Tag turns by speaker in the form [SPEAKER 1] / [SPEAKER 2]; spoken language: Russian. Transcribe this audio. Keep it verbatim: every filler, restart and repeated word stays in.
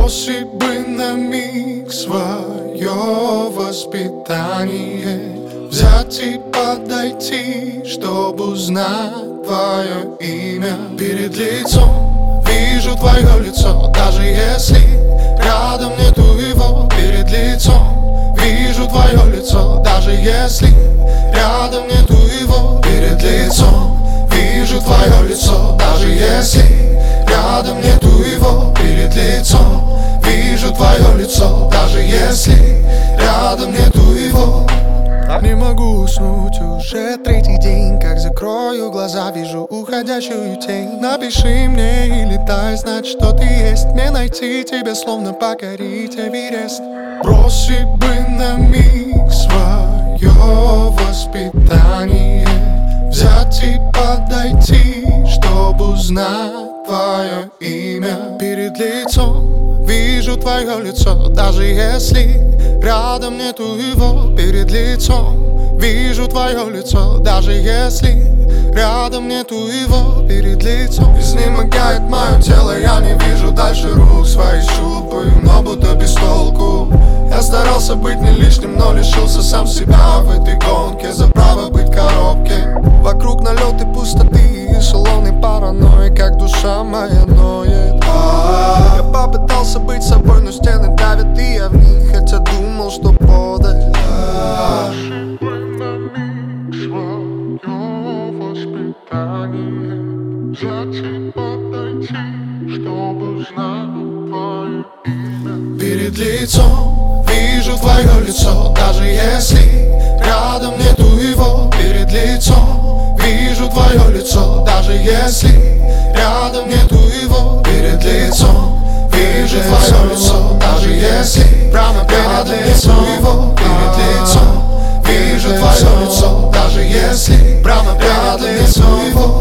[SPEAKER 1] Бросить бы на миг свое воспитание, взять и подойти, чтобы узнать твое имя. Перед лицом вижу твое лицо, даже если рядом нету его. Перед лицом вижу твое лицо, даже если рядом нету его. Перед лицом вижу твое лицо, даже если рядом нету его. Перед лицом вижу твое лицо, даже если рядом нету его. Не могу уснуть уже третий день, как закрою глаза, вижу уходящую тень. Напиши мне и летай, знать, что ты есть. Мне найти тебя, словно покорить Эверест. Бросить бы на миг свое воспитание, взять и подойти, чтобы узнать твое имя. Перед лицом вижу твое лицо, даже если рядом нету его. Перед лицом вижу твое лицо, даже если рядом нету его. Перед лицом изнемогает мое тело, я не вижу дальше рук своих, щупаю, но будто без толку. Я старался быть не лишним, но лишился сам себя в этой гонке за право быть в коробке. Вокруг налеты пустоты и шалоны паранойи, как душа моя ноет. Я попытался быть собой, но стены давят, и я в них, хотя думал, что подаль. Перед лицом вижу твое лицо, даже если рядом нету его. Перед лицом вижу твое лицо, даже если рядом нету его. Перед лицом вижу твое лицо, даже если прямо рядом нету его. Перед лицом вижу твое лицо, даже если прямо рядом нету его.